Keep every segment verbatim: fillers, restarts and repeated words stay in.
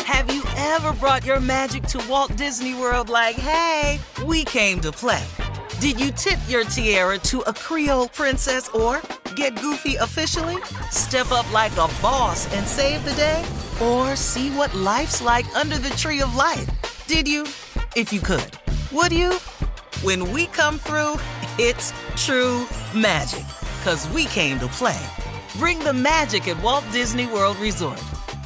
Have you ever brought your magic to Walt Disney World like, hey, we came to play? Did you tip your tiara to a Creole princess or get goofy officially? Step up like a boss and save the day? Or see what life's like under the tree of life? Did you? If you could. Would you? When we come through, it's true magic. 'Cause we came to play. Bring the magic at Walt Disney World Resort.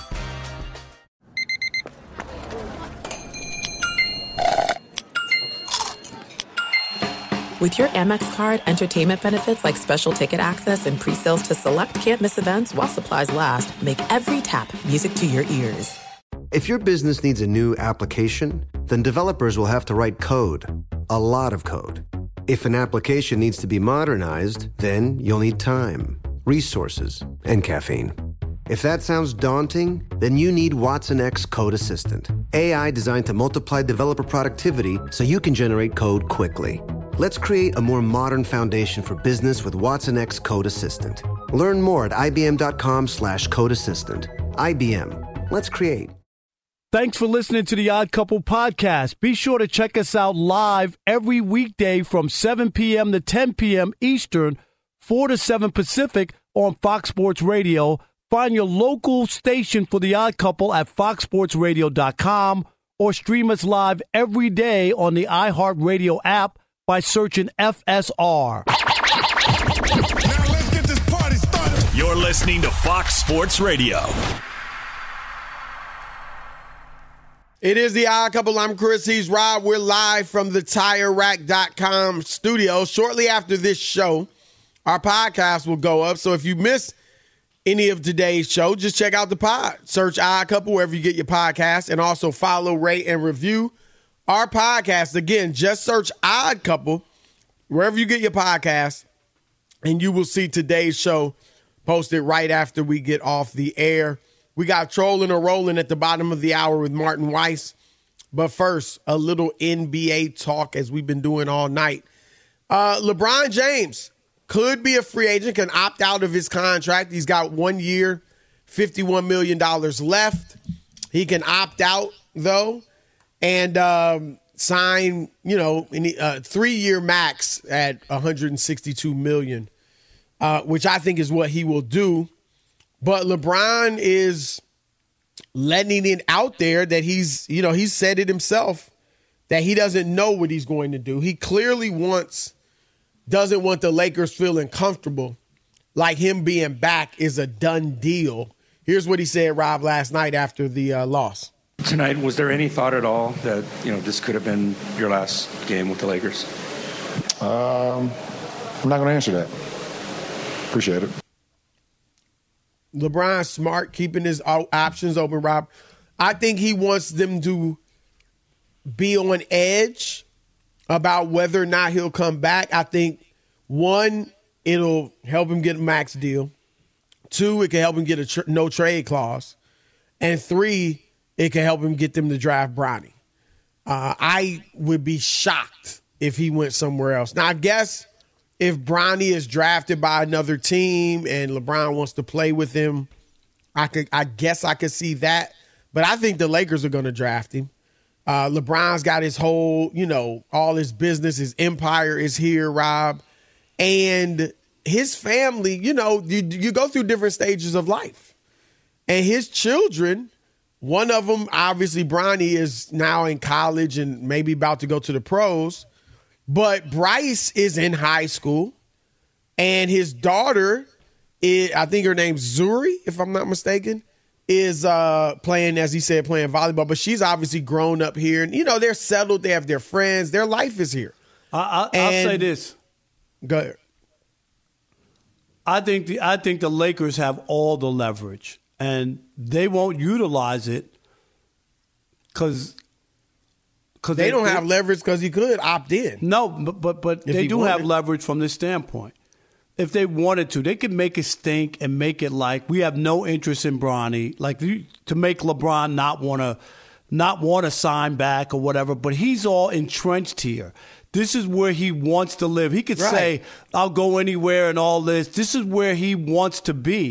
With your Amex card, entertainment benefits like special ticket access and pre-sales to select can't-miss events while supplies last make every tap music to your ears. If your business needs a new application, then developers will have to write code. A lot of code. If an application needs to be modernized, then you'll need time, resources, and caffeine. If that sounds daunting, then you need Watson X Code Assistant. A I designed to multiply developer productivity so you can generate code quickly. Let's create a more modern foundation for business with Watson X Code Assistant. Learn more at ibm.com slash code assistant. I B M. Let's create. Thanks for listening to the Odd Couple podcast. Be sure to check us out live every weekday from seven p.m. to ten p.m. Eastern, four to seven Pacific on Fox Sports Radio. Find your local station for the Odd Couple at fox sports radio dot com or stream us live every day on the iHeartRadio app by searching F S R. Now let's get this party started. You're listening to Fox Sports Radio. It is the Odd Couple. I'm Chris. He's Rob. We're live from the tire rack dot com studio. Shortly after this show, our podcast will go up. So if you miss any of today's show, just check out the pod. Search Odd Couple wherever you get your podcast, and also follow, rate, and review our podcast. Again, just search Odd Couple wherever you get your podcast, and you will see today's show posted right after we get off the air. We got Trolling or Rolling at the bottom of the hour with Martin Weiss. But first, a little N B A talk as we've been doing all night. Uh, LeBron James could be a free agent, can opt out of his contract. He's got one year, fifty-one million dollars left. He can opt out, though, and um, sign, you know, a uh, three-year max at one hundred sixty-two million dollars, uh, which I think is what he will do. But LeBron is letting it out there that he's, you know, he's said it himself that he doesn't know what he's going to do. He clearly wants, doesn't want the Lakers feeling comfortable, like him being back is a done deal. Here's what he said, Rob, last night after the uh, loss. Tonight, was there any thought at all that, you know, this could have been your last game with the Lakers? Um, I'm not going to answer that. Appreciate it. LeBron's smart, keeping his options open, Rob. I think he wants them to be on edge about whether or not he'll come back. I think, one, it'll help him get a max deal. Two, it can help him get a tr- no trade clause. And three, it can help him get them to draft Bronny. Uh, I would be shocked if he went somewhere else. Now, I guess if Bronny is drafted by another team and LeBron wants to play with him, I could, I guess I could see that. But I think the Lakers are going to draft him. Uh, LeBron's got his whole, you know, all his business, his empire is here, Rob. And his family, you know, you, you go through different stages of life. And his children, one of them, obviously, Bronny is now in college and maybe about to go to the pros. But Bryce is in high school, and his daughter, is, I think her name's Zuri, if I'm not mistaken, is uh, playing, as he said, playing volleyball. But she's obviously grown up here. And, you know, they're settled. They have their friends. Their life is here. I, I, I'll say this. Go ahead. I think the I think the Lakers have all the leverage, and they won't utilize it because – Because they, they don't they, have leverage because he could opt in. No, but but, but they do wanted. have leverage from this standpoint. If they wanted to, they could make it stink and make it like we have no interest in Bronny, like to make LeBron not want to not want to sign back or whatever. But he's all entrenched here. This is where he wants to live. He could right. say, "I'll go anywhere" and all this. This is where he wants to be.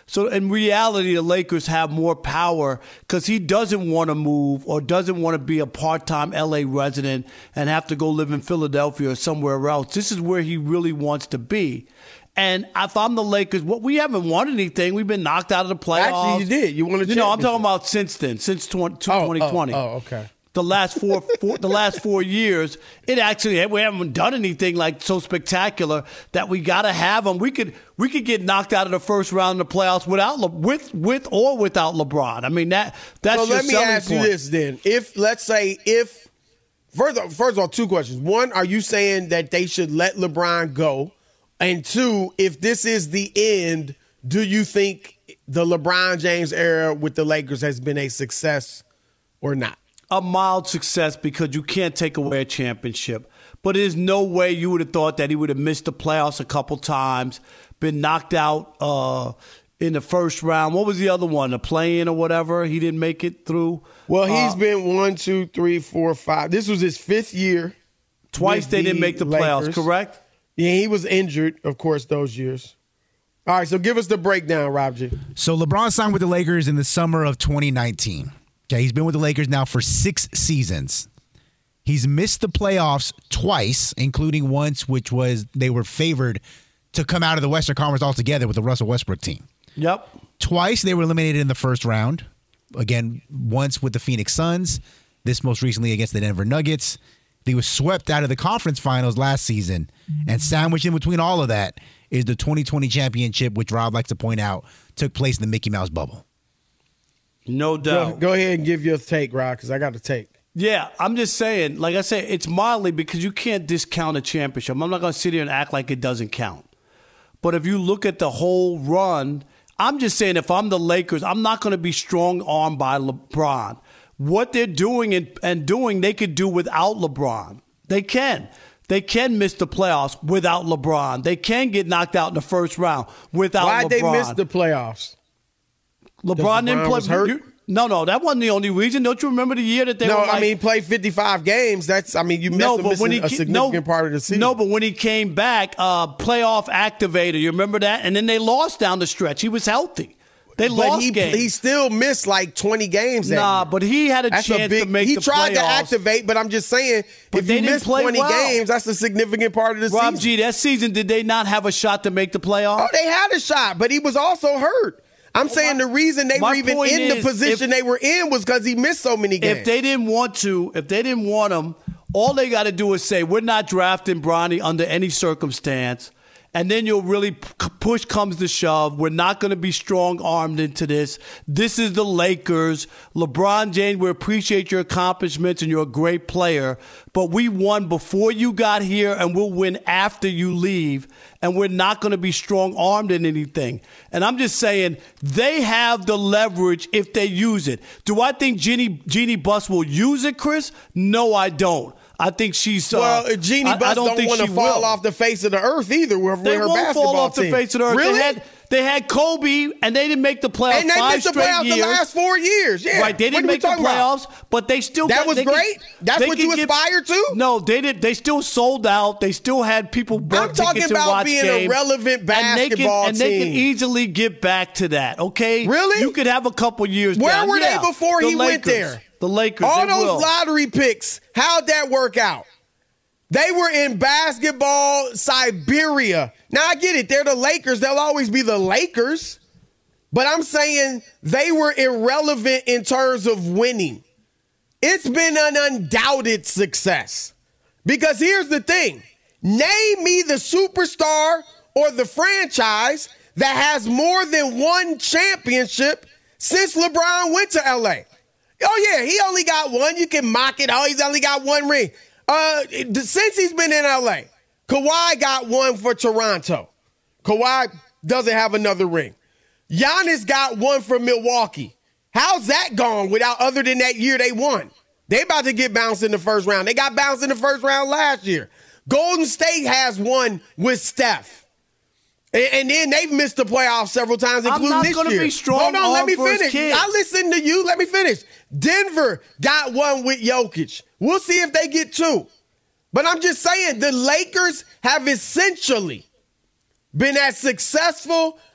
So in reality, the Lakers have more power because he doesn't want to move or doesn't want to be a part-time L A resident and have to go live in Philadelphia or somewhere else. This is where he really wants to be. And if I'm the Lakers, well, we haven't won anything. We've been knocked out of the playoffs. Actually, you did. You won a You know, I'm talking about since then, since twenty twenty. Oh, oh, oh okay. The last four, four, the last four years, it actually we haven't done anything like so spectacular that we got to have them. We could we could get knocked out of the first round of the playoffs without Le, with with or without LeBron. I mean that that's so your let me selling ask point. you this then: if let's say if first first of all, two questions. One, are you saying that they should let LeBron go? And two, if this is the end, do you think the LeBron James era with the Lakers has been a success or not? A mild success because you can't take away a championship. But there's no way you would have thought that he would have missed the playoffs a couple times, been knocked out uh, in the first round. What was the other one? The play-in or whatever? He didn't make it through. Well, he's uh, been one, two, three, four, five. This was his fifth year. Twice they didn't make the playoffs, Lakers. correct? Yeah, he was injured, of course, those years. All right, so give us the breakdown, Rob G. So LeBron signed with the Lakers in the summer of twenty nineteen. Okay, he's been with the Lakers now for six seasons. He's missed the playoffs twice, including once which was they were favored to come out of the Western Conference altogether with the Russell Westbrook team. Yep. Twice they were eliminated in the first round. Again, once with the Phoenix Suns, this most recently against the Denver Nuggets. They were swept out of the conference finals last season, and sandwiched in between all of that is the twenty twenty championship, which Rob likes to point out took place in the Mickey Mouse bubble. No doubt. Go, go ahead and give your take, Rob, because I got a take. Yeah, I'm just saying, like I said, it's mildly because you can't discount a championship. I'm not going to sit here and act like it doesn't count. But if you look at the whole run, I'm just saying if I'm the Lakers, I'm not going to be strong-armed by LeBron. What they're doing and, and doing, they could do without LeBron. They can. They can miss the playoffs without LeBron. They can get knocked out in the first round without Why'd LeBron. they miss the playoffs? LeBron, LeBron didn't play. was hurt? You, no, no, that wasn't the only reason. Don't you remember the year that they no, were like, I mean, played fifty-five games. That's, I mean, you missed no, no, but when he, a significant no, part of the season. No, but when he came back, uh, playoff activator, you remember that? And then they lost down the stretch. He was healthy. They but lost he, games. he still missed like twenty games. That Nah, year. but he had a that's chance a big, to make he the tried playoffs. to activate, but I'm just saying, But if they you didn't miss play twenty well. games, that's a significant part of the Rob season. G, that season, did they not have a shot to make the playoffs? Oh, they had a shot, but he was also hurt. I'm well, saying my, the reason they were even in the is, position if, they were in was because he missed so many games. If they didn't want to, if they didn't want him, all they got to do is say, we're not drafting Bronny under any circumstance. And then you'll really push comes to shove. We're not going to be strong-armed into this. This is the Lakers. LeBron James, we appreciate your accomplishments and you're a great player. But we won before you got here and we'll win after you leave. And we're not going to be strong-armed in anything. And I'm just saying they have the leverage if they use it. Do I think Jeannie, Jeannie Buss will use it, Chris? No, I don't. I think she's. Uh, well, Jeannie I, Buss I don't, don't want to fall will. off the face of the earth either. With They her won't basketball fall off team. the face of the earth. Really? They had, they had Kobe, and they didn't make the playoffs. And they five missed the straight playoffs years. the last four years. Yeah, Right, they didn't what make the playoffs, about? but they still. That got, was they great. Could, That's they what could you get, aspire to. No, they did. They still sold out. They still had people. I'm talking about being games, a relevant basketball and they can, team. And they can easily get back to that. Okay, really? You could have a couple years. Where down. were yeah, they before the he Lakers, went there? The Lakers. All they those will. lottery picks. How'd that work out? They were in basketball Siberia. Now, I get it. They're the Lakers. They'll always be the Lakers. But I'm saying they were irrelevant in terms of winning. It's been an undoubted success. Because here's the thing. Name me the superstar or the franchise that has more than one championship since LeBron went to L A. Oh, yeah, he only got one. You can mock it. Oh, he's only got one ring. Uh, since he's been in L A, Kawhi got one for Toronto. Kawhi doesn't have another ring. Giannis got one for Milwaukee. How's that gone without other than that year they won? They about to get bounced in the first round. They got bounced in the first round last year. Golden State has one with Steph. And, and then they've missed the playoffs several times, including I'm not this gonna year. Be strong Hold on, let me for his finish. kid. I listened to you. Let me finish. Denver got one with Jokic. We'll see if they get two. But I'm just saying, the Lakers have essentially been as successful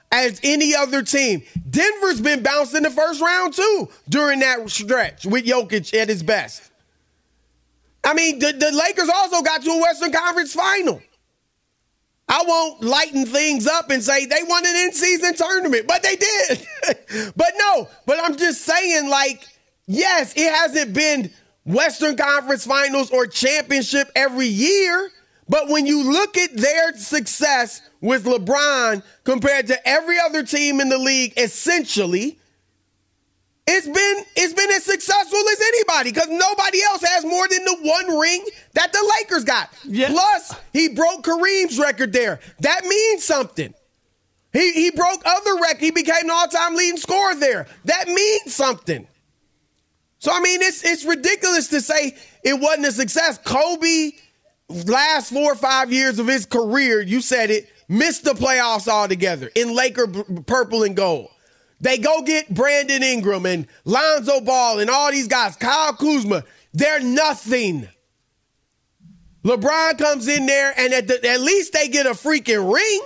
as any other team. Denver's been bounced in the first round, too, during that stretch with Jokic at his best. I mean, the, the Lakers also got to a Western Conference final. I won't lighten things up and say they won an in-season tournament, but they did. But no, but I'm just saying, like, yes, it hasn't been Western Conference finals or championship every year, but when you look at their success with LeBron compared to every other team in the league, essentially, it's been it's been as successful as anybody because nobody else has more than the one ring that the Lakers got. Yeah. Plus, he broke Kareem's record there. That means something. He he broke other records. He became the all-time leading scorer there. That means something. So, I mean, it's it's ridiculous to say it wasn't a success. Kobe, last four or five years of his career, you said it, missed the playoffs altogether in Laker b- purple and gold. They go get Brandon Ingram and Lonzo Ball and all these guys, Kyle Kuzma. They're nothing. LeBron comes in there, and at, the, at least they get a freaking ring.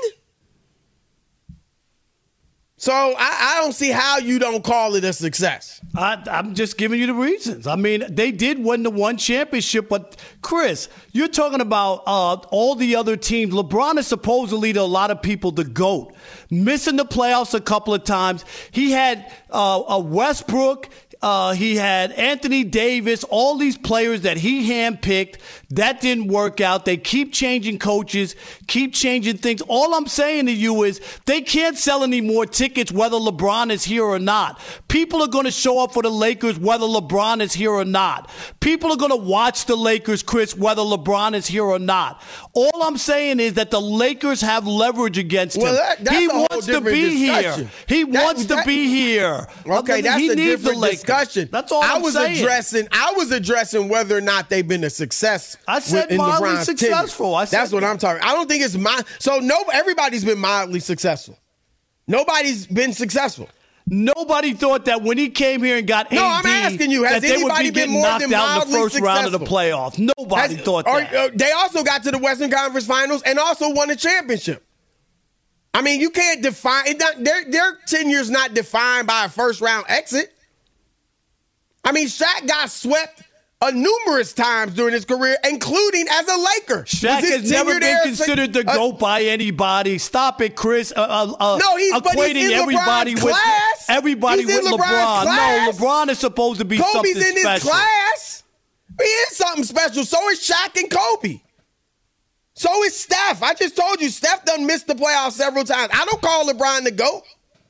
So I, I don't see how you don't call it a success. I, I'm just giving you the reasons. I mean, they did win the one championship, but Chris, you're talking about uh, all the other teams. LeBron is supposedly to a lot of people the GOAT, missing the playoffs a couple of times. He had uh, a Westbrook. Uh, he had Anthony Davis, all these players that he handpicked. That didn't work out. They keep changing coaches, keep changing things. All I'm saying to you is they can't sell any more tickets whether LeBron is here or not. People are going to show up for the Lakers whether LeBron is here or not. People are going to watch the Lakers, Chris, whether LeBron is here or not. All I'm saying is that the Lakers have leverage against him. Well, that, that's he a wants whole to be discussion. here. He that, wants that, to be here. Okay, that's he a needs different the Lakers. discussion. That's all I I'm was saying. addressing. I was addressing whether or not they've been a success. I said in mildly LeBron's successful. I said that's what I'm talking. I don't think it's my. So no, everybody's been mildly successful. Nobody's been successful. Nobody thought that when he came here and got no, A D, I'm asking you, has that they would anybody be been getting more knocked than out in the mildly first round of the successful? playoffs. Nobody Has, thought or, that. Uh, they also got to the Western Conference Finals and also won a championship. I mean, you can't define it. Not, their their tenure's not defined by a first round exit. I mean, Shaq got swept uh, numerous times during his career, including as a Laker. Shaq has never been considered the uh, GOAT by anybody. Stop it, Chris. Uh, uh, no, he's equating but he's in everybody LeBron's with class. everybody he's with in LeBron. Class. No, LeBron is supposed to be Kobe's something in his special. class. He is something special. So is Shaq and Kobe. So is Steph. I just told you, Steph done missed the playoffs several times. I don't call LeBron the GOAT.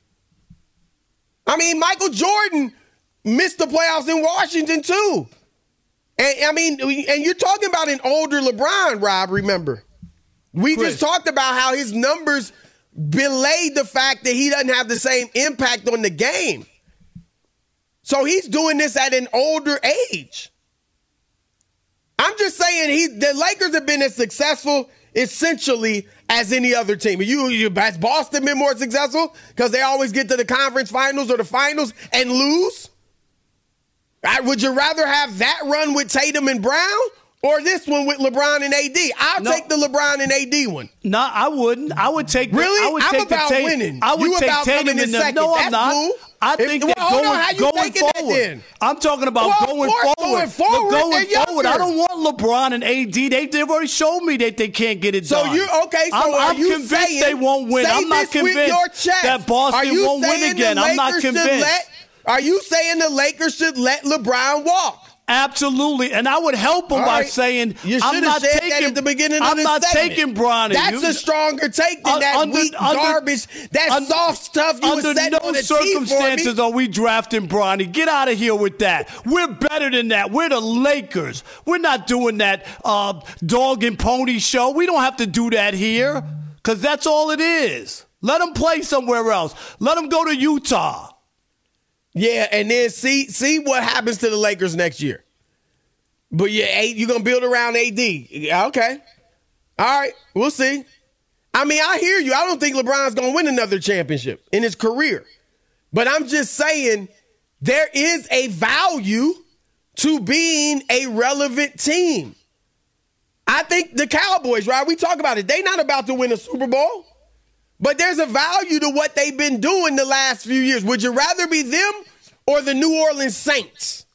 I mean, Michael Jordan missed the playoffs in Washington, too. And I mean, and you're talking about an older LeBron, Rob, remember. We Chris. just talked about how his numbers belayed the fact that he doesn't have the same impact on the game. So he's doing this at an older age. I'm just saying he the Lakers have been as successful essentially as any other team. You, you has Boston been more successful because they always get to the conference finals or the finals and lose? Right, would you rather have that run with Tatum and Brown or this one with LeBron and A D? I'll no. take the LeBron and A D one. No, I wouldn't. I would take. The, really? I would I'm take about the Tatum. winning. I would you take about Tatum coming in in the, second. No, That's I'm not. cool. I If, think well, that hold going, on, how you going taking that forward. then? I'm talking about well, going course, forward. Going forward, Look, going they're forward. I don't want LeBron and A D. They, they've already shown me that they can't get it so done. you okay? So I'm, are I'm you convinced saying, they won't win. I'm not convinced that Boston won't win again. I'm not convinced. Let, are you saying the Lakers should let LeBron walk? Absolutely, and I would help him All by right. saying, You should "I'm have not said taking." that at the beginning of I'm the not segment. taking Bron. That's you, a stronger take than uh, that under, weak under, garbage, that under, soft stuff you under was setting no on the tee circumstances for me. are we drafting Bronny. Get out of here with that. We're better than that. We're the Lakers. We're not doing that uh, dog and pony show. We don't have to do that here because that's all it is. Let them play somewhere else. Let them go to Utah. Yeah, and then see see what happens to the Lakers next year. But yeah, you're going to build around A D. Okay. All right. We'll see. I mean, I hear you. I don't think LeBron's going to win another championship in his career. But I'm just saying there is a value to being a relevant team. I think the Cowboys, right? We talk about it. They're not about to win a Super Bowl. But there's a value to what they've been doing the last few years. Would you rather be them or the New Orleans Saints?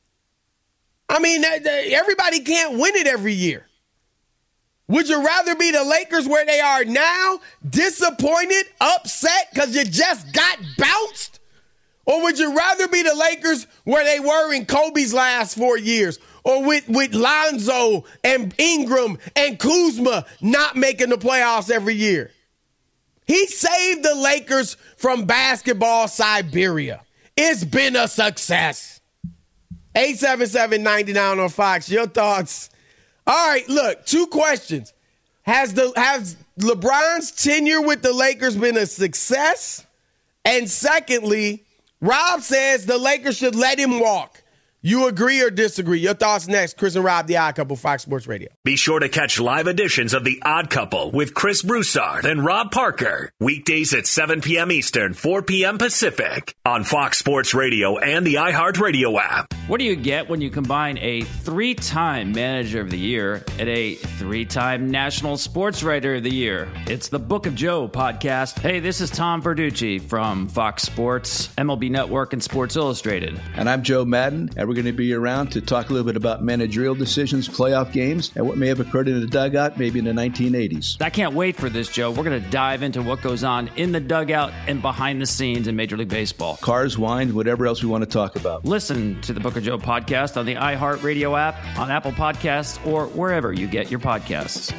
I mean, everybody can't win it every year. Would you rather be the Lakers where they are now, disappointed, upset because you just got bounced? Or would you rather be the Lakers where they were in Kobe's last four years? Or with, with Lonzo and Ingram and Kuzma not making the playoffs every year? He saved the Lakers from basketball Siberia. It's been a success. eight seven seven, nine nine on Fox. Your thoughts? All right, look, two questions. Has the has LeBron's tenure with the Lakers been a success? And secondly, Rob says the Lakers should let him walk. You agree or disagree? Your thoughts next. Chris and Rob, The Odd Couple, Fox Sports Radio. Be sure to catch live editions of The Odd Couple with Chris Broussard and Rob Parker. Weekdays at seven p.m. Eastern, four p.m. Pacific on Fox Sports Radio and the iHeartRadio app. What do you get when you combine a three-time Manager of the Year and a three-time National Sports Writer of the Year? It's the Book of Joe podcast. Hey, this is Tom Verducci from Fox Sports, M L B Network, and Sports Illustrated. And I'm Joe Madden, and we're going to be around to talk a little bit about managerial decisions, playoff games, and what may have occurred in the dugout maybe in the nineteen eighties. I can't wait for this, Joe. We're going to dive into what goes on in the dugout and behind the scenes in Major League Baseball. Cars, wine, whatever else we want to talk about. Listen to the Book of Joe podcast on the iHeartRadio app, on Apple Podcasts, or wherever you get your podcasts.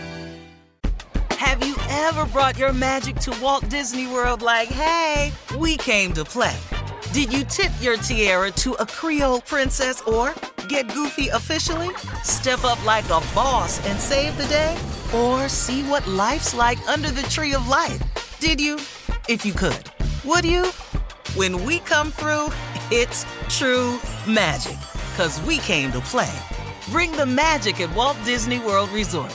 Have you ever brought your magic to Walt Disney World like, hey, we came to play? Did you tip your tiara to a Creole princess or get goofy officially? Step up like a boss and save the day? Or see what life's like under the tree of life? Did you? If you could. Would you? When we come through, it's true magic. 'Cause we came to play. Bring the magic at Walt Disney World Resort.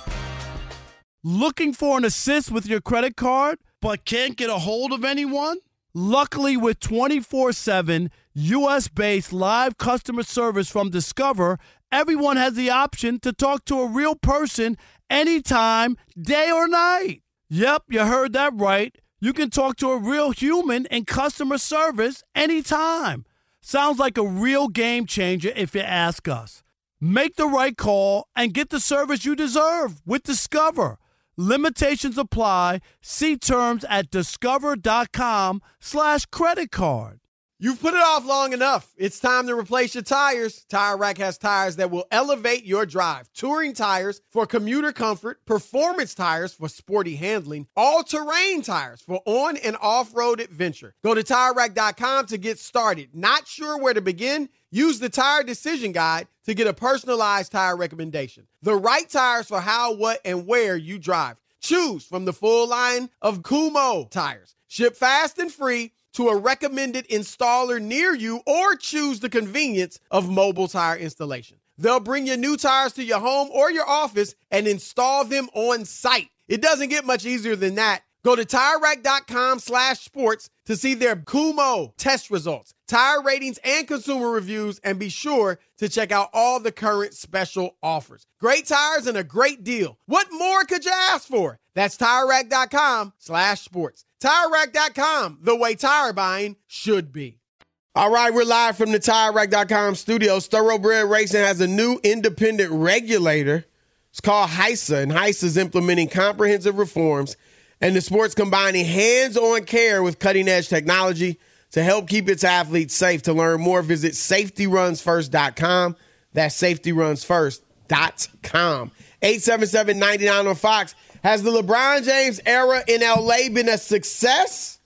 Looking for an assist with your credit card, but can't get a hold of anyone? Luckily, with twenty-four seven U S-based live customer service from Discover, everyone has the option to talk to a real person anytime, day or night. Yep, you heard that right. You can talk to a real human in customer service anytime. Sounds like a real game changer if you ask us. Make the right call and get the service you deserve with Discover. Limitations apply. See terms at discover.com slash credit card. You've put it off long enough. It's time to replace your tires. Tire Rack has tires that will elevate your drive. Touring tires for commuter comfort, performance tires for sporty handling, all-terrain tires for on- and off-road adventure. Go to tire rack dot com to get started. Not sure where to begin? Use the Tire Decision Guide to get a personalized tire recommendation. The right tires for how, what, and where you drive. Choose from the full line of Kumho tires. Ship fast and free to a recommended installer near you, or choose the convenience of mobile tire installation. They'll bring your new tires to your home or your office and install them on site. It doesn't get much easier than that. Go to tire rack dot com slash sports to see their Kumho test results, tire ratings, and consumer reviews, and be sure to check out all the current special offers. Great tires and a great deal. What more could you ask for? That's tire rack dot com slash sports. tire rack dot com, the way tire buying should be. All right, we're live from the tire rack dot com studios. Thoroughbred Racing has a new independent regulator. It's called HISA, and HISA is implementing comprehensive reforms and the sport's combining hands-on care with cutting-edge technology to help keep its athletes safe. To learn more, visit safety runs first dot com. That's safety runs first dot com. eight seven seven, nine nine on Fox. Has the LeBron James era in L A been a success?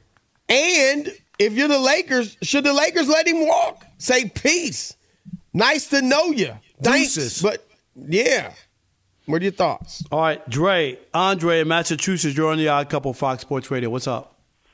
And if you're the Lakers, should the Lakers let him walk? Say peace. Nice to know you. Thanks. Deuces. But, yeah. What are your thoughts? All right, Dre, Andre in Massachusetts, you're on the Odd Couple, Fox Sports Radio. What's up?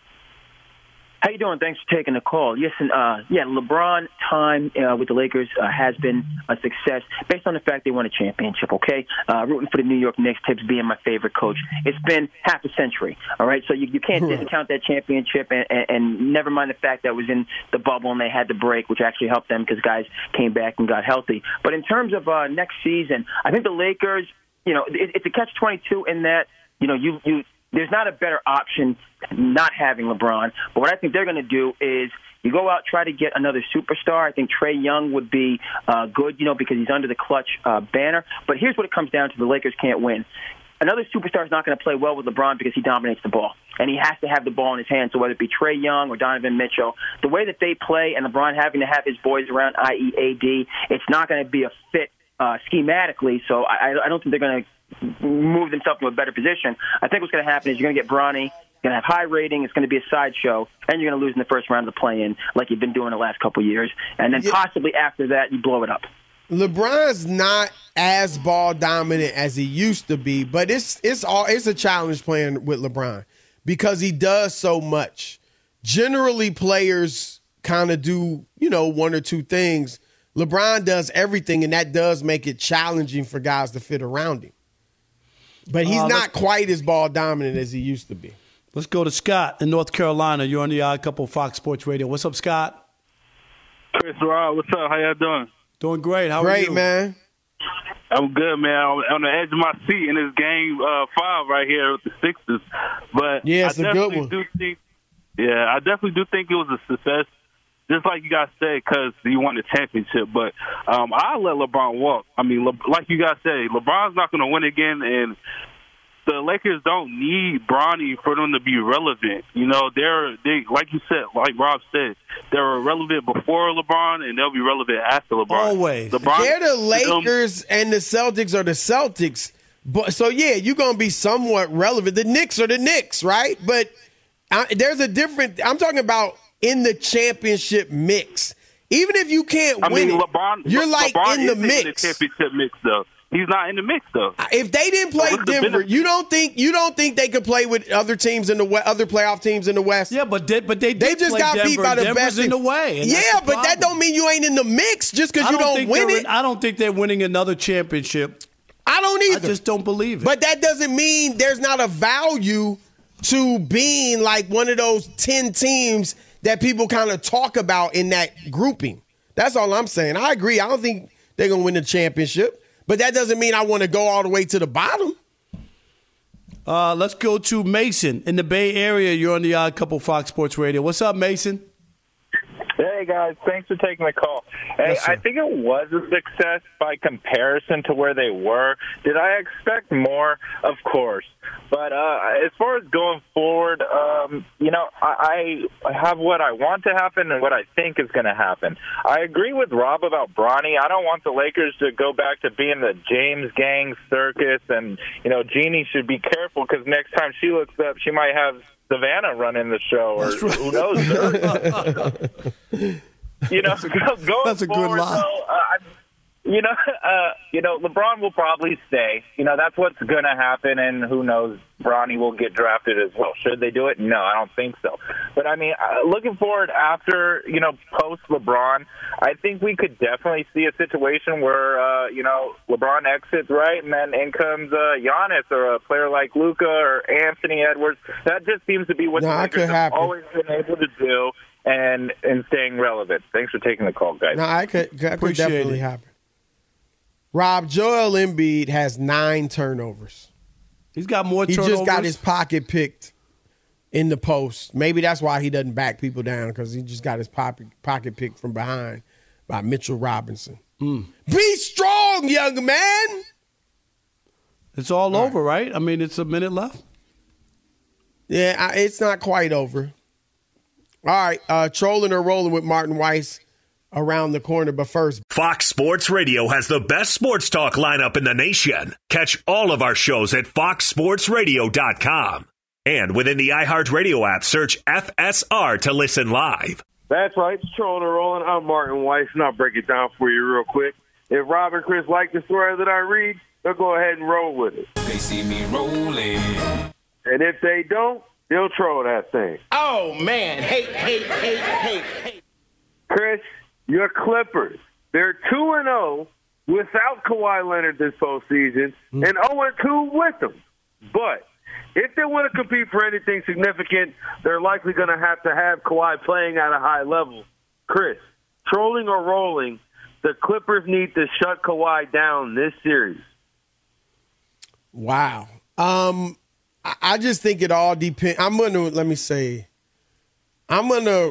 How you doing? Thanks for taking the call. Listen, uh, yeah, LeBron time uh, with the Lakers uh, has been a success based on the fact they won a championship, okay? Uh, rooting for the New York Knicks, Tibbs being my favorite coach. It's been half a century, all right? So you, you can't discount that championship, and, and, and never mind the fact that it was in the bubble and they had to break, which actually helped them because guys came back and got healthy. But in terms of uh, next season, I think the Lakers, you know, it, it's a catch twenty-two in that, you know, you, you there's not a better option not having LeBron. But what I think they're going to do is you go out, try to get another superstar. I think Trae Young would be uh, good, you know, because he's under the clutch uh, banner. But here's what it comes down to. The Lakers can't win. Another superstar is not going to play well with LeBron because he dominates the ball. And he has to have the ball in his hand. So whether it be Trae Young or Donovan Mitchell, the way that they play and LeBron having to have his boys around, that is. A D, it's not going to be a fit uh, schematically. So I, I don't think they're going to move themselves to a better position. I think what's going to happen is you're going to get Bronny. You're going to have high rating. It's going to be a sideshow. And you're going to lose in the first round of the play-in like you've been doing the last couple of years. And then yeah. possibly after that, you blow it up. LeBron's not as ball dominant as he used to be, but it's it's all it's a challenge playing with LeBron because he does so much. Generally, players kind of do, you know, one or two things. LeBron does everything, and that does make it challenging for guys to fit around him. But he's uh, not quite as ball dominant as he used to be. Let's go to Scott in North Carolina. You're on the Odd Couple Fox Sports Radio. What's up, Scott? Chris Rob, what's up? How y'all doing? Doing great. How great, are you? Great, man. I'm good, man. I'm on the edge of my seat in this game uh, five right here with the Sixers. But yeah, it's I a good one. Do think, yeah, I definitely do think it was a success, just like you guys said, because he won the championship. But um, I'll let LeBron walk. I mean, Le- like you guys say, LeBron's not going to win again, and the Lakers don't need Bronny for them to be relevant. You know, they're they like you said, like Rob said, they were relevant before LeBron, and they'll be relevant after LeBron. Always. LeBron, they're the Lakers, um, and the Celtics are the Celtics. But so yeah, you're gonna be somewhat relevant. The Knicks are the Knicks, right? But I, there's a different. I'm talking about in the championship mix. Even if you can't I win mean, it, LeBron, you're like LeBron in the is mix. In the championship mix, though. He's not in the mix, though. If they didn't play so Denver, you don't think you don't think they could play with other teams in the West, other playoff teams in the West? Yeah, but they, but they they did just play got Denver, beat by the Denver's best in the way. Yeah, the but that don't mean you ain't in the mix just because you don't, don't win it. I don't think they're winning another championship. I don't either. I just don't believe it. But that doesn't mean there's not a value to being like one of those ten teams that people kind of talk about in that grouping. That's all I'm saying. I agree. I don't think they're going to win the championship. But that doesn't mean I want to go all the way to the bottom. Uh, let's go to Mason in the Bay Area. You're on the Odd Couple Fox Sports Radio. What's up, Mason? Hey, guys. Thanks for taking the call. Hey, yes, I think it was a success by comparison to where they were. Did I expect more? Of course. But uh, as far as going forward, um, you know, I, I have what I want to happen and what I think is going to happen. I agree with Rob about Bronny. I don't want the Lakers to go back to being the James Gang circus. And, you know, Jeannie should be careful because next time she looks up, she might have Savannah running the show, or right. who knows? you know, going That's a forward, good line. Though, uh, you know, uh, you know, LeBron will probably stay. You know, that's what's going to happen, and who knows? Bronny will get drafted as well. Should they do it? No, I don't think so. But I mean, uh, looking forward after, you know, post LeBron, I think we could definitely see a situation where, uh, you know, LeBron exits, right, and then in comes uh, Giannis or a player like Luka or Anthony Edwards. That just seems to be what no, the Lakers have happen. always been able to do, and and staying relevant. Thanks for taking the call, guys. No, I could, I could definitely it. happen. Rob, Joel Embiid has nine turnovers. He's got more he turnovers. He just got his pocket picked in the post. Maybe that's why he doesn't back people down, because he just got his pocket, pocket picked from behind by Mitchell Robinson. Mm. Be strong, young man. It's all, all over, right. right? I mean, it's a minute left. Yeah, I, it's not quite over. All right, uh, trolling or rolling with Martin Weiss around the corner, but first, Fox Sports Radio has the best sports talk lineup in the nation. Catch all of our shows at fox sports radio dot com. And within the iHeartRadio app, search F S R to listen live. That's right. It's Trolling and Rolling. I'm Martin Weiss, and I'll break it down for you real quick. If Rob and Chris like the story that I read, they'll go ahead and roll with it. They see me rolling. And if they don't, they'll troll that thing. Oh, man. Hate, hate, hate, hate, hate. Chris, your Clippers, they're two and oh without Kawhi Leonard this postseason, mm-hmm. and oh and two with him. But if they want to compete for anything significant, they're likely going to have to have Kawhi playing at a high level. Chris, trolling or rolling, the Clippers need to shut Kawhi down this series. Wow. Um, I, I just think it all depends. I'm going to, let me say, I'm going to,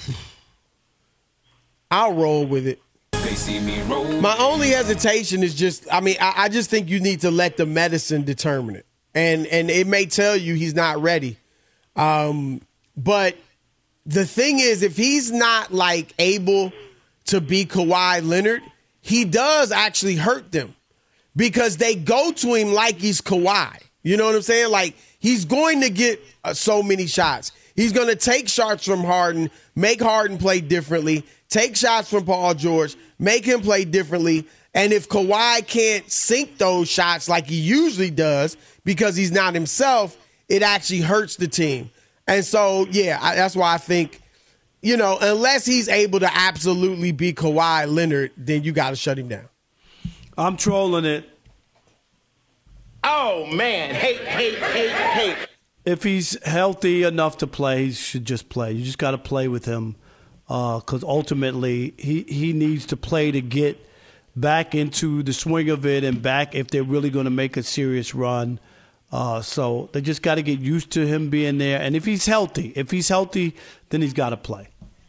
I'll roll with it. They see me roll. My only hesitation is just, I mean, I, I just think you need to let the medicine determine it. And and it may tell you he's not ready. Um, but the thing is, if he's not, like, able to be Kawhi Leonard, he does actually hurt them because they go to him like he's Kawhi. You know what I'm saying? Like, he's going to get uh, so many shots. He's going to take shots from Harden, make Harden play differently, take shots from Paul George, make him play differently. And if Kawhi can't sink those shots like he usually does because he's not himself, it actually hurts the team. And so, yeah, I, that's why I think, you know, unless he's able to absolutely be Kawhi Leonard, then you got to shut him down. I'm trolling it. Oh, man. Hate, hate, hate, hate. If he's healthy enough to play, he should just play. You just got to play with him because uh, ultimately he, he needs to play to get back into the swing of it and back if they're really going to make a serious run. Uh, so they just got to get used to him being there. And if he's healthy, if he's healthy, then he's got to play.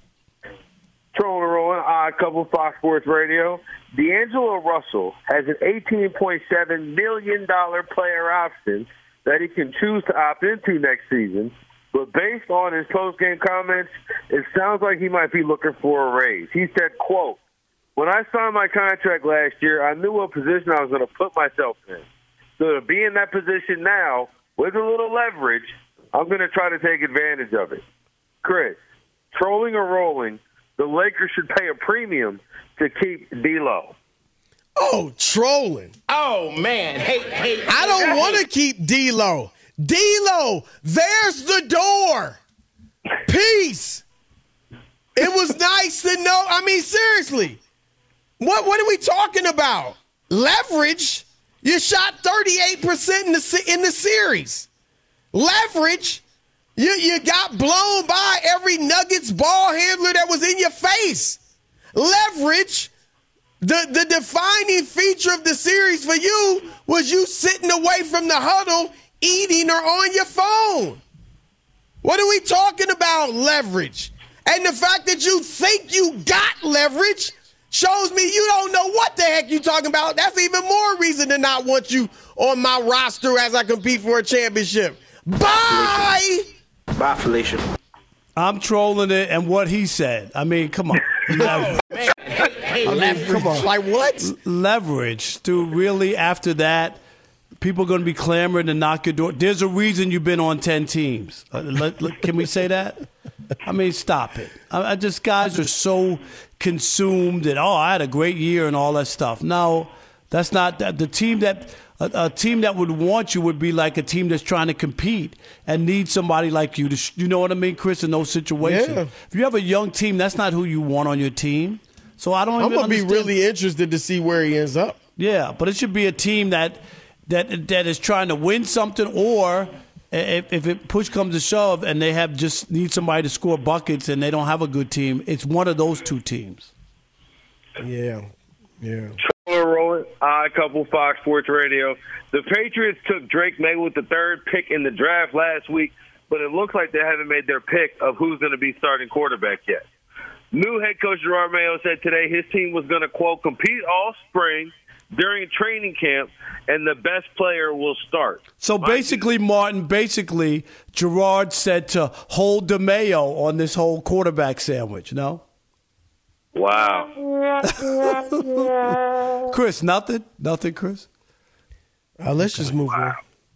Trolling and rolling, Odd Couple, Fox Sports Radio. D'Angelo Russell has an eighteen point seven million dollars player option that he can choose to opt into next season. But based on his post-game comments, it sounds like he might be looking for a raise. He said, quote, "When I signed my contract last year, I knew what position I was going to put myself in. So to be in that position now, with a little leverage, I'm going to try to take advantage of it." Chris, trolling or rolling, the Lakers should pay a premium to keep D'Lo. Oh, trolling. Oh, man. Hate, hate, hate. I don't want to keep D'Lo. D'Lo, there's the door. Peace. It was nice to know. I mean, seriously. What what are we talking about? Leverage? You shot thirty-eight percent in the in the series. Leverage? You you got blown by every Nuggets ball handler that was in your face. Leverage? The the defining feature of the series for you was you sitting away from the huddle, eating or on your phone. What are we talking about? Leverage. And the fact that you think you got leverage shows me you don't know what the heck you're talking about. That's even more reason to not want you on my roster as I compete for a championship. Bye! Bye, Felicia. I'm trolling it and what he said. I mean, come on. Oh, man. Hey, hey, I mean, leverage. come on. Like what? Leverage to really, after that, people are going to be clamoring to knock your door. There's a reason you've been on ten teams. Uh, let, let, can we say that? I mean, stop it. I, I just, guys are so consumed that, oh, I had a great year and all that stuff. No, that's not that. The team that, a, a team that would want you would be like a team that's trying to compete and need somebody like you to, you know what I mean, Chris, in those situations. Yeah. If you have a young team, that's not who you want on your team. So I don't I'm even going to be understand. really interested to see where he ends up. Yeah, but it should be a team that that that is trying to win something, or if, if it push comes to shove and they have just need somebody to score buckets and they don't have a good team, it's one of those two teams. Yeah, yeah. Trolling rolling, Odd Couple, Fox Sports Radio. The Patriots took Drake May with the third pick in the draft last week, but it looks like they haven't made their pick of who's going to be starting quarterback yet. New head coach Gerard Mayo said today his team was going to, quote, compete all spring during training camp, and the best player will start. So basically, Martin, basically, Gerard said to hold DeMayo on this whole quarterback sandwich, no? Wow. Chris, nothing? Nothing, Chris? Uh, let's just move on.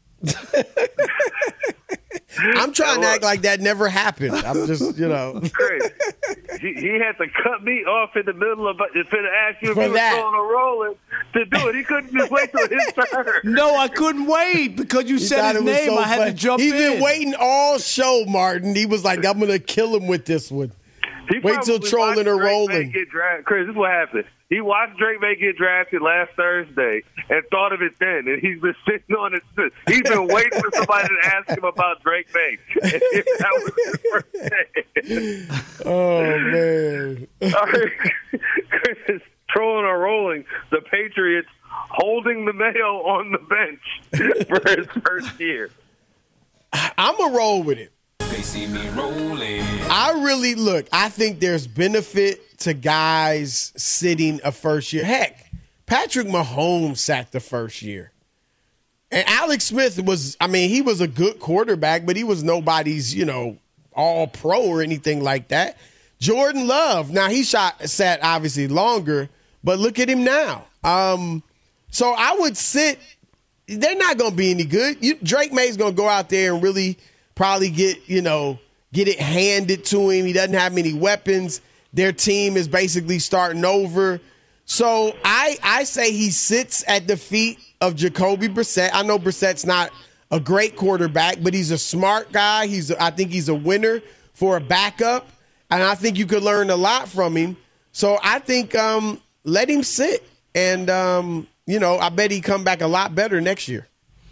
I'm trying to act like that never happened. I'm just, you know. Chris, he, he had to cut me off in the middle of it to ask you if For he was that. going to rolling to do it. He couldn't just wait till his turn. No, I couldn't wait because you He said thought his it was name. so I had funny. to jump He's in. been waiting all show, Martin. He was like, I'm going to kill him with this one. He Wait till probably trolling watched or Drake May rolling. Get dra- Chris, this is what happened. He watched Drake May get drafted last Thursday and thought of it then, and he's been sitting on it since. He's been waiting for somebody to ask him about Drake May. And that was his first day. Oh, man. All right. Chris, trolling or rolling, the Patriots holding the Mayo on the bench for his first year. I'm going to roll with it. They see me rolling. I really, look, I think there's benefit to guys sitting a first year. Heck, Patrick Mahomes sat the first year. And Alex Smith was, I mean, he was a good quarterback, but he was nobody's, you know, all pro or anything like that. Jordan Love, now he shot sat obviously longer, but look at him now. Um, so I would sit, they're not going to be any good. You, Drake May's going to go out there and really probably get, you know, get it handed to him. He doesn't have many weapons. Their team is basically starting over. So I I say he sits at the feet of Jacoby Brissett. I know Brissett's not a great quarterback, but he's a smart guy. He's I think he's a winner for a backup, and I think you could learn a lot from him. So I think um, let him sit, and um, you know I bet he come back a lot better next year.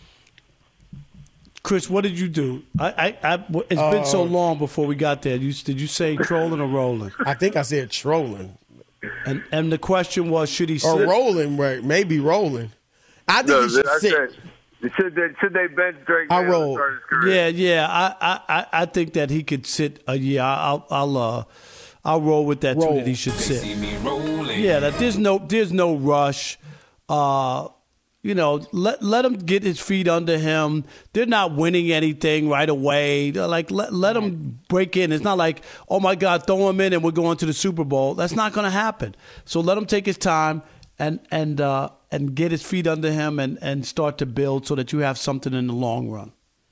Chris, what did you do? I, I, I it's uh, been so long before we got there. You, did you say trolling or rolling? I think I said trolling. And and the question was, should he sit? Or rolling, right? Maybe rolling. I think no, he should I sit. Said, should they should they bench Drake? I roll. Yeah, yeah. I, I, I think that he could sit a year. I'll I'll uh, I'll roll with that roll. too. That he should They sit. see me rolling. Yeah, that there's no there's no rush. Uh, you know, let let him get his feet under him. They're not winning anything right away. They're like let let him break in. It's not like, oh my God, throw him in and we're going to the Super Bowl. That's not going to happen. So let him take his time and and uh, and get his feet under him and and start to build so that you have something in the long run.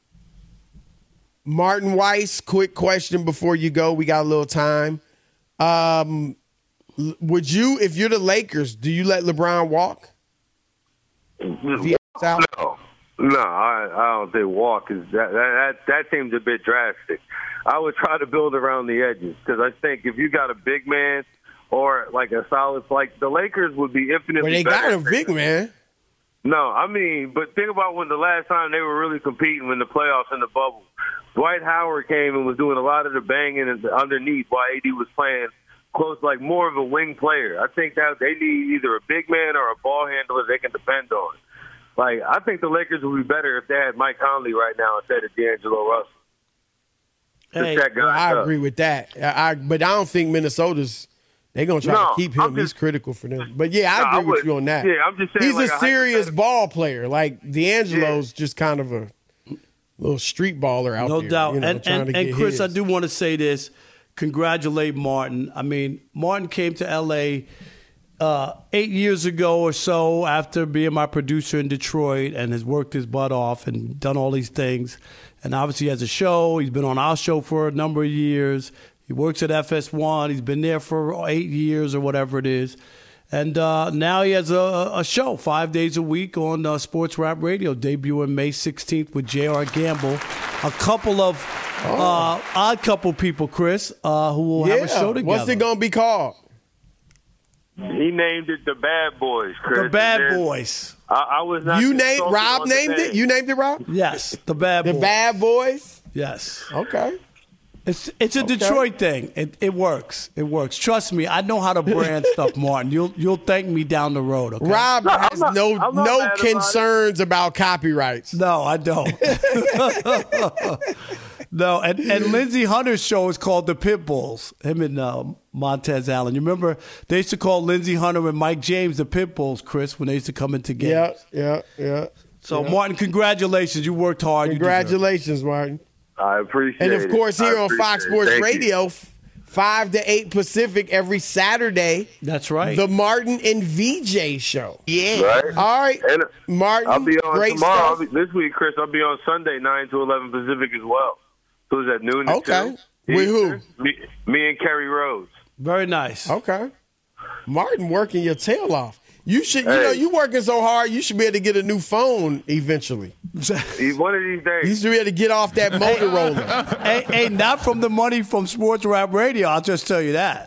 Martin Weiss, quick question before you go. We got a little time. Um, would you, if you're the Lakers, do you let LeBron walk? No, no, I, I don't think walk is that, that. That seems a bit drastic. I would try to build around the edges because I think if you got a big man or like a solid, like the Lakers would be infinitely. Well, they better. got a big man. No, I mean, but think about when the last time they were really competing in the playoffs in the bubble. Dwight Howard came and was doing a lot of the banging and underneath while A D was playing close, like more of a wing player. I think that they need either a big man or a ball handler they can depend on. Like, I think the Lakers would be better if they had Mike Conley right now instead of D'Angelo Russell. Hey, well, I up. agree with that. I, I, but I don't think Minnesota's they're gonna try no, to keep him. Just, He's critical for them. But yeah, I no, agree I with would, you on that. Yeah, I'm just saying. He's like a a serious ball player. Like D'Angelo's yeah. just kind of a little street baller out no there. No doubt. You know, and and, and Chris, his. I do want to say this. Congratulate Martin. I mean, Martin came to L A uh, eight years ago or so after being my producer in Detroit and has worked his butt off and done all these things. And obviously has a show. He's been on our show for a number of years. He works at F S one. He's been there for eight years or whatever it is. And uh, now he has a, a show five days a week on uh, Sports Rap Radio, debuting May sixteenth with J R. Gamble. A couple of oh. uh, odd couple people, Chris, uh, who will yeah. have a show together. What's it going to be called? He named it The Bad Boys, Chris. The Bad Boys. I, I was not. You named Rob named it? You named it, Rob? Yes, The Bad the Boys. The Bad Boys? Yes. Okay. It's it's a okay. Detroit thing. It it works. It works. Trust me, I know how to brand stuff, Martin. You'll you'll thank me down the road. Okay? Rob no, has not, no no concerns about, about copyrights. No, I don't. No, and, and Lindsey Hunter's show is called The Pitbulls. Him and uh, Montez Allen. You remember they used to call Lindsey Hunter and Mike James the Pitbulls, Chris, when they used to come into games. Yeah, yeah, yeah. So yeah. Martin, congratulations. You worked hard. Congratulations, Martin. I appreciate it. And of course, here on Fox Sports Thank Radio, you. five to eight Pacific every Saturday. That's right. The Martin and V J Show. Yeah. Right. All right, and Martin. I'll be on great tomorrow. I'll stuff. be, this week, Chris. I'll be on Sunday, nine to eleven Pacific as well. So is that noon? Okay. Two? With who? Me, me and Kerry Rhodes. Very nice. Okay. Martin working your tail off. You should, hey. you know, you working so hard, you should be able to get a new phone eventually. One of these days. You should be able to get off that Motorola. hey, hey, not from the money from Sports Rap Radio, I'll just tell you that.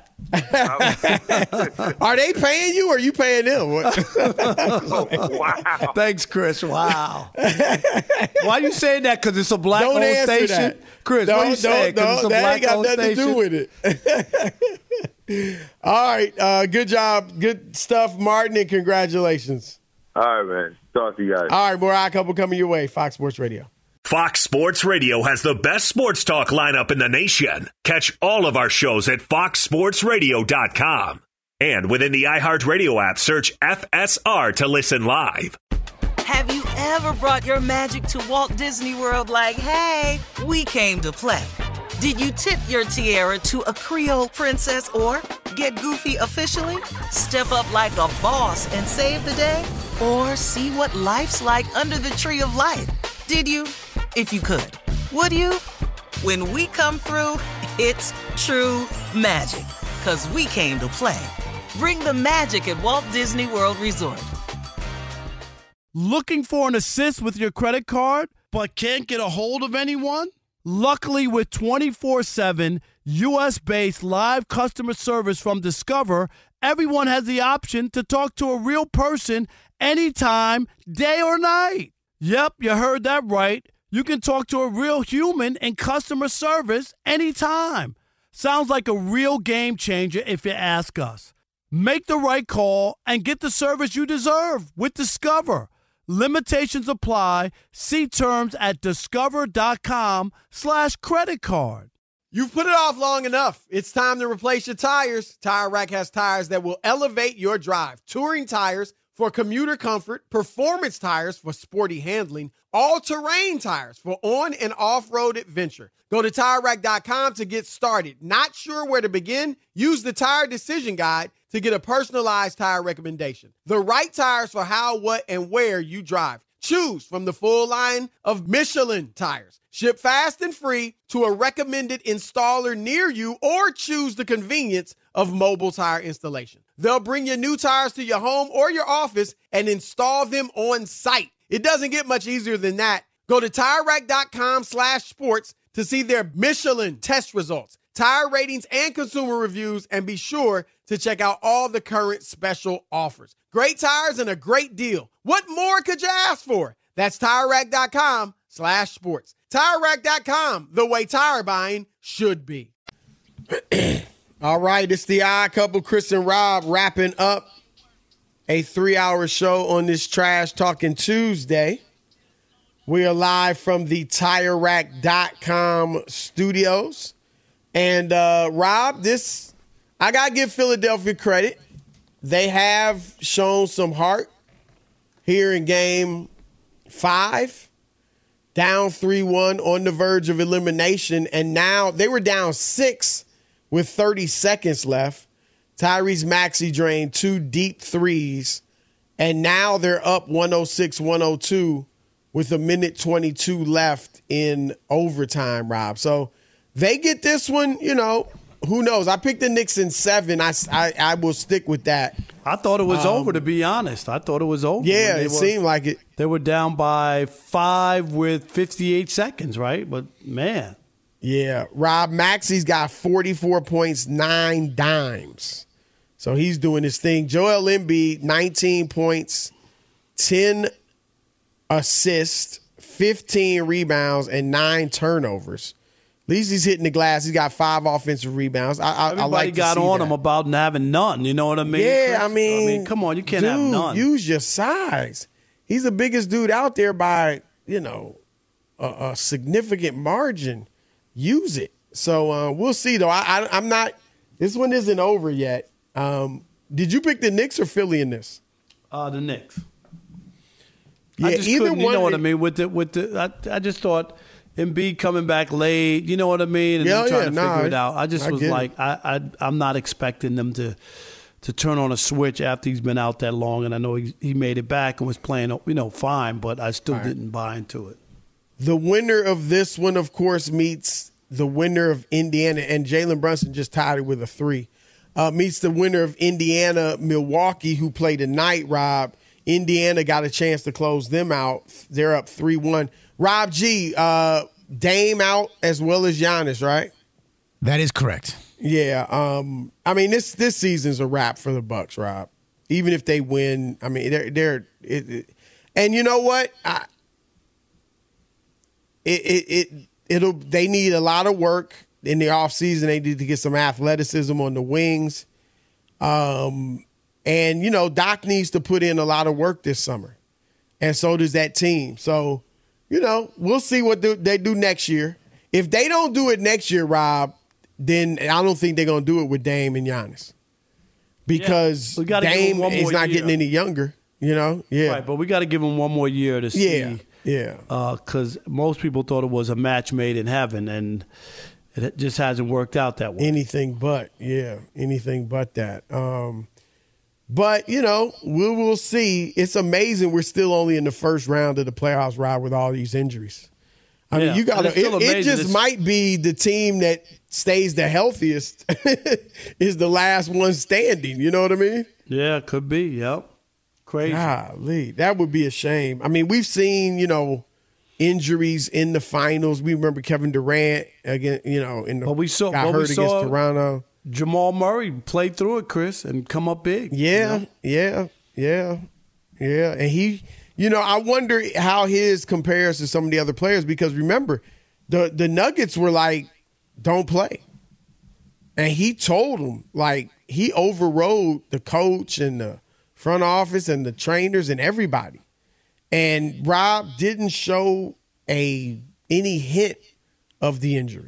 Are they paying you or are you paying them? Oh, wow. Thanks, Chris. Wow. Why are you saying that? Because it's a black-owned station? That. Chris, no, what are you saying? No, no, that ain't got nothing station? to do with it. All right. Uh, good job. Good stuff, Martin, and congratulations. All right, man. Talk to you guys. All right, more Odd Couple coming your way. Fox Sports Radio. Fox Sports Radio has the best sports talk lineup in the nation. Catch all of our shows at fox sports radio dot com. And within the iHeartRadio app, search F S R to listen live. Have you ever brought your magic to Walt Disney World like, hey, we came to play? Did you tip your tiara to a Creole princess or get goofy officially? Step up like a boss and save the day? Or see what life's like under the tree of life? Did you? If you could. Would you? When we come through, it's true magic. 'Cause we came to play. Bring the magic at Walt Disney World Resort. Looking for an assist with your credit card, but can't get a hold of anyone? Luckily, with twenty-four seven U S-based live customer service from Discover, everyone has the option to talk to a real person anytime, day or night. Yep, you heard that right. You can talk to a real human in customer service anytime. Sounds like a real game changer if you ask us. Make the right call and get the service you deserve with Discover. Limitations apply. See terms at discover.com slash credit card. You've put it off long enough. It's time to replace your tires. Tire Rack has tires that will elevate your drive. Touring tires for commuter comfort, performance tires for sporty handling, all-terrain tires for on- and off-road adventure. Go to tire rack dot com to get started. Not sure where to begin? Use the Tire Decision Guide to get a personalized tire recommendation. The right tires for how, what, and where you drive. Choose from the full line of Michelin tires. Ship fast and free to a recommended installer near you, or choose the convenience of mobile tire installation. They'll bring your new tires to your home or your office and install them on site. It doesn't get much easier than that. Go to tire rack dot com slash sports to see their Michelin test results, tire ratings, and consumer reviews, and be sure to check out all the current special offers. Great tires and a great deal. What more could you ask for? That's tire rack dot com slash sports. tire rack dot com, the way tire buying should be. All right, it's the Odd Couple, Chris and Rob, wrapping up a three-hour show on this Trash Talking Tuesday. We are live from the tire rack dot com studios. And, uh, Rob, this, I got to give Philadelphia credit. They have shown some heart here in game five, down three one on the verge of elimination. And now they were down six with thirty seconds left. Tyrese Maxey drained two deep threes, and now they're up one oh six one oh two with a minute twenty-two left in overtime, Rob. So they get this one, you know, who knows? I picked the Knicks in seven. I, I, I will stick with that. I thought it was Um, over, to be honest. I thought it was over. Yeah, when they it were- seemed like it. They were down by five with fifty-eight seconds, right? But, man. Yeah, Rob Maxey's got forty-four points, nine dimes. So he's doing his thing. Joel Embiid, nineteen points, ten assists, fifteen rebounds, and nine turnovers. At least he's hitting the glass. He's got five offensive rebounds. I, I, Everybody I like to got see on that. him about having none. You know what I mean? Yeah, Chris? I mean, I mean, come on, you can't dude, have none. Use your size. He's the biggest dude out there by, you know, a, a significant margin. Use it. So uh, we'll see, though. I, I, I'm not – this one isn't over yet. Um, did you pick the Knicks or Philly in this? Uh, the Knicks. Yeah, I just either couldn't, you one. know what I mean? With the, with the, I, I just thought Embiid coming back late, you know what I mean? And Yeah, them trying yeah, to nah, figure it out. I just I was get it. like, I, I, I'm not expecting them to to turn on a switch after he's been out that long. And I know he, he made it back and was playing, you know, fine, but I still All right. didn't buy into it. The winner of this one, of course, meets the winner of Indiana, and Jalen Brunson just tied it with a three. Uh, meets the winner of Indiana, Milwaukee, who played tonight, Rob. Indiana got a chance to close them out. They're up three one. Rob G, uh, Dame out as well as Giannis, right? That is correct. Yeah. Um, I mean, this this season's a wrap for the Bucks, Rob. Even if they win, I mean, they're they're. It, it, and you know what? I, it it it it'll. They need a lot of work in the offseason. They need to get some athleticism on the wings. Um. And, you know, Doc needs to put in a lot of work this summer. And so does that team. So you know, we'll see what do, they do next year. If they don't do it next year, Rob, then I don't think they're going to do it with Dame and Giannis. Because yeah, Dame is not year. getting any younger, you know? Yeah. Right, but we got to give him one more year to see. Yeah, yeah. Because uh, most people thought it was a match made in heaven, and it just hasn't worked out that way. Anything but, yeah, anything but that. Um, but, you know, we will see. It's amazing we're still only in the first round of the playoffs, Rob, with all these injuries. I yeah. mean, you got to. It, it just it's, might be the team that stays the healthiest is the last one standing. You know what I mean? Yeah, could be. Yep. Crazy. Golly, that would be a shame. I mean, we've seen, you know, injuries in the finals. We remember Kevin Durant again. You know, in the but we saw, got but hurt we saw against Toronto. Jamal Murray played through it, Chris, and come up big. Yeah, you know? yeah, yeah, yeah. And he, you know, I wonder how his compares to some of the other players because remember, the the Nuggets were like, don't play. And he told them, like, he overrode the coach and the front office and the trainers and everybody. And Rob didn't show a any hint of the injury.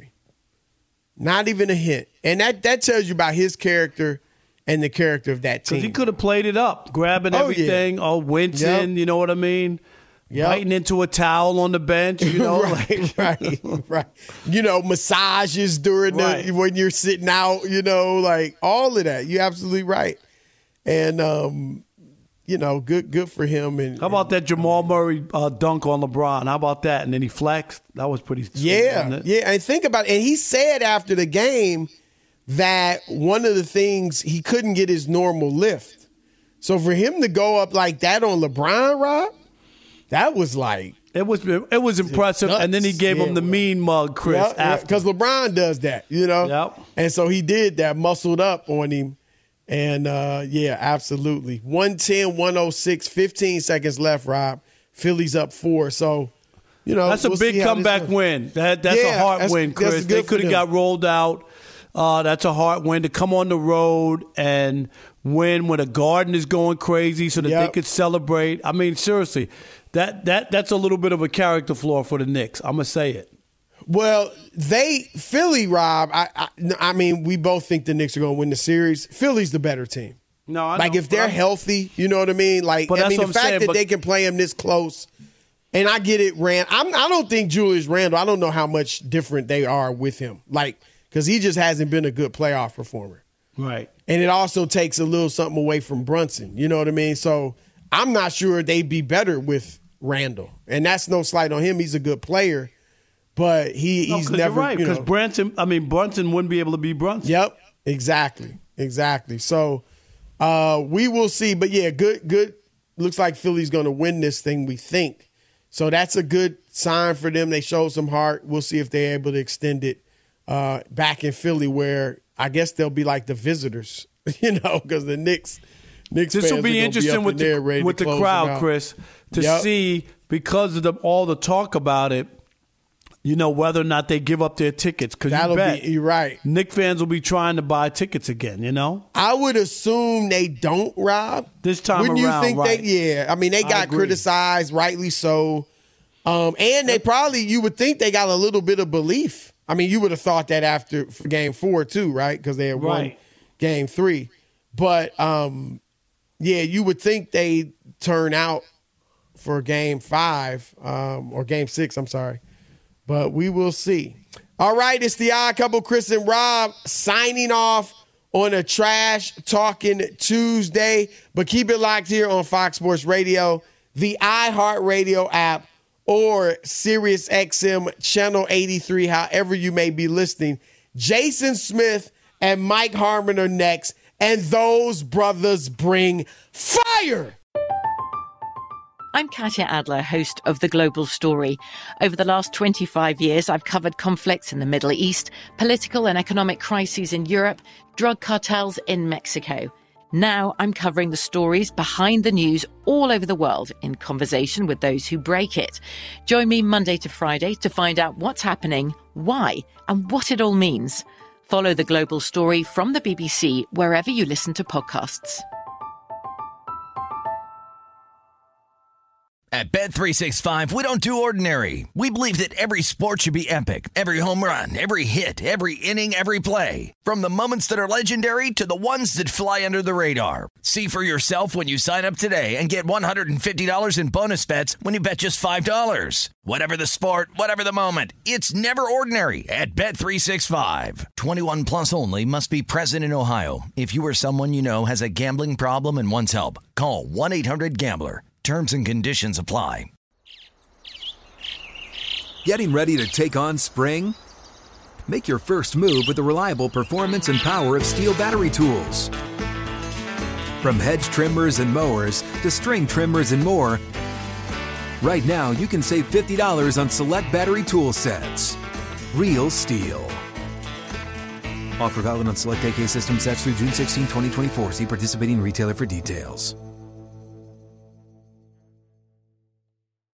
Not even a hint. And that, that tells you about his character and the character of that team. Because he could have played it up, grabbing oh, everything, yeah. oh, wincing, yep. you know what I mean? Yep. Biting into a towel on the bench, you know? right, right, right. You know, massages during right. the when you're sitting out, you know, like all of that. You're absolutely right. And, um, you know, good good for him. And how about that Jamal Murray uh, dunk on LeBron? How about that? And then he flexed. That was pretty sweet, yeah, wasn't it? Yeah, and think about it. And he said after the game that one of the things, he couldn't get his normal lift. So for him to go up like that on LeBron, Rob, that was like it was it was impressive. Nuts. And then he gave yeah, him the mean mug, Chris. Because yeah, LeBron does that, you know. Yep. And so he did that, muscled up on him. And, uh, yeah, absolutely. one ten, one oh six, fifteen seconds left, Rob. Philly's up four. So, you know. That's a we'll big comeback win. That That's yeah, a hard that's, win, Chris. They could have got rolled out. Uh, that's a hard win to come on the road and win when a Garden is going crazy so that yep. they could celebrate. I mean, seriously, that that that's a little bit of a character flaw for the Knicks. I'm going to say it. Well, they Philly, Rob. I, I I mean, we both think the Knicks are going to win the series. Philly's the better team. No, I like know, if they're I'm, healthy, you know what I mean. Like but I mean, the fact saying, that but, they can play him this close, and I get it, Rand. I'm, I don't think Julius Randle. I don't know how much different they are with him, like because he just hasn't been a good playoff performer, right? And it also takes a little something away from Brunson. You know what I mean? So I'm not sure they'd be better with Randle, and that's no slight on him. He's a good player. But he, no, he's never, you're right, you know. Because Brunson, I mean, Brunson wouldn't be able to be Brunson. Yep, exactly, exactly. So uh, we will see. But, yeah, good, good. Looks like Philly's going to win this thing, we think. So that's a good sign for them. They showed some heart. We'll see if they're able to extend it uh, back in Philly where I guess they'll be like the visitors, you know, because the Knicks, Knicks This fans will be interesting be with the, with the crowd, Chris, to yep. see because of the, all the talk about it, you know, whether or not they give up their tickets. Because you bet, be, you're right. Knick fans will be trying to buy tickets again, you know? I would assume they don't, Rob. This time Wouldn't around, you think right. they, yeah. I mean, they got criticized, rightly so. Um, and they probably, you would think they got a little bit of belief. I mean, you would have thought that after game four, too, right? Because they had won right. game three. But, um, yeah, you would think they'd turn out for game five um, or game six, I'm sorry. But we will see. All right, it's the Odd Couple, Chris and Rob, signing off on a Trash Talking Tuesday. But keep it locked here on Fox Sports Radio, the iHeartRadio app, or Sirius X M Channel eighty-three, however you may be listening. Jason Smith and Mike Harmon are next, and those brothers bring fire. I'm Katya Adler, host of The Global Story. Over the last twenty-five years, I've covered conflicts in the Middle East, political and economic crises in Europe, drug cartels in Mexico. Now I'm covering the stories behind the news all over the world in conversation with those who break it. Join me Monday to Friday to find out what's happening, why, and what it all means. Follow The Global Story from the B B C wherever you listen to podcasts. At Bet three sixty-five, we don't do ordinary. We believe that every sport should be epic. Every home run, every hit, every inning, every play. From the moments that are legendary to the ones that fly under the radar. See for yourself when you sign up today and get one hundred fifty dollars in bonus bets when you bet just five dollars. Whatever the sport, whatever the moment, it's never ordinary at Bet three sixty-five. twenty-one plus only. Must be present in Ohio. If you or someone you know has a gambling problem and wants help, call one eight hundred gambler. Terms and conditions apply. Getting ready to take on spring? Make your first move with the reliable performance and power of Steel battery tools. From hedge trimmers and mowers to string trimmers and more, right now you can save fifty dollars on select battery tool sets. Real Steel. Offer valid on select A K system sets through June sixteenth, twenty twenty-four. See participating retailer for details.